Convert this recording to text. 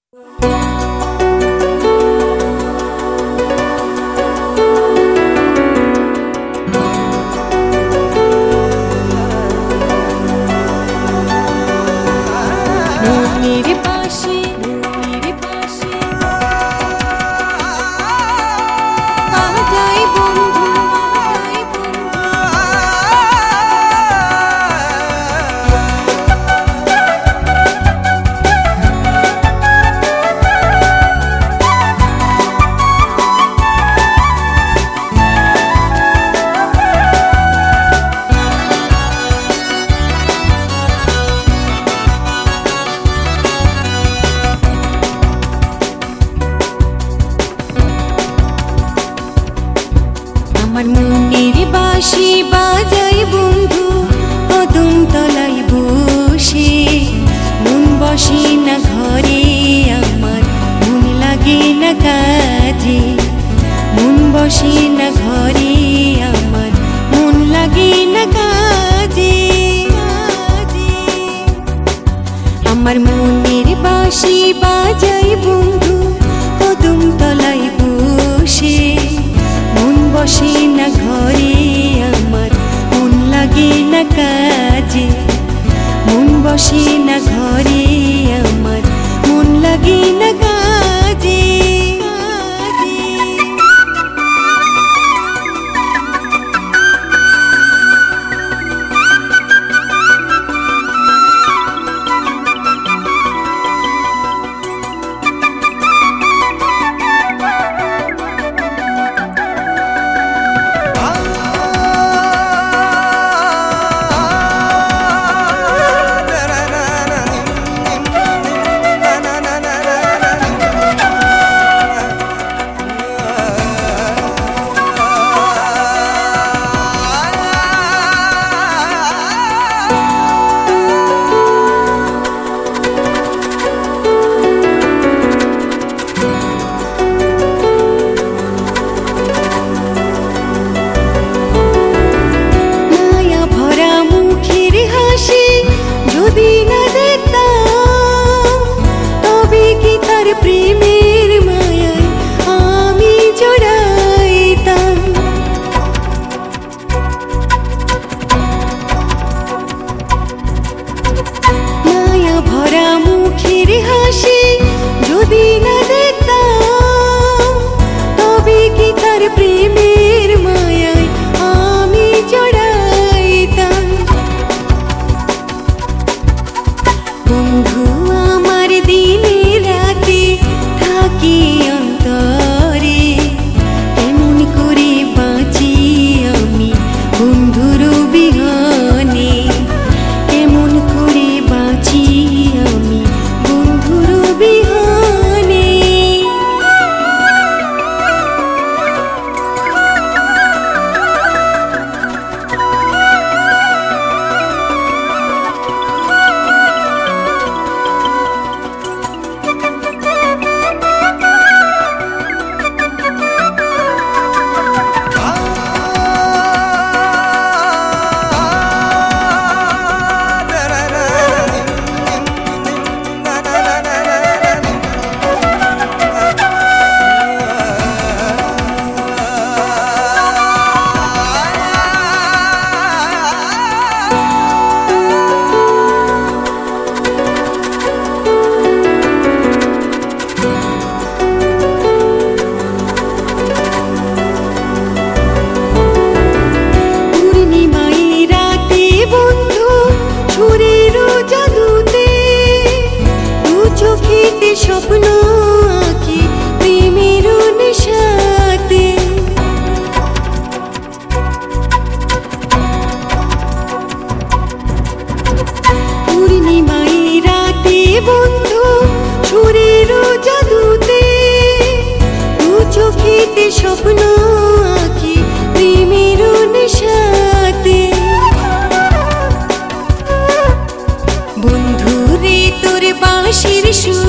আমার মনের বাঁশি বাজাই বন্ধু কদম তলায় বসে। মন বসে না ঘরে আমার, মন লাগে না কাজে। মন বসে না ঘরে আমার, মন লাগে না কাজে। আমার মনের বাঁশি বাজাই বন্ধু কদম তলায় বসে। মন বসে না ঘরে আমার, মন লাগে না কাজে। মন বসে না ঘরে আমার, মন লাগে না কাজে। যদি না দেখতাম তবে কি তার প্রেমের মায়ায় আমি জড়াইতাম। মায়া ভরা মুখের হাসি যদি না দেখতাম তবে কি তার প্রেমের মায়ায় আমি জড়াইতাম। বন্ধু আমার দিনে রাতে থাকি অন্তরে, কেমন করে বাঁচি আমি বন্ধুর বিহনে। কেমন করে বাঁচি আমি বন্ধুর বিহনে। স্বপ্ন আঁকি প্রেমের নেশাতে। পূর্ণিমায় রাতে বন্ধু সুরের জাদুতে, দু চোখেতে স্বপ্ন আঁকি প্রেমের নেশাতে। বন্ধু রে তোর বাঁশির সুর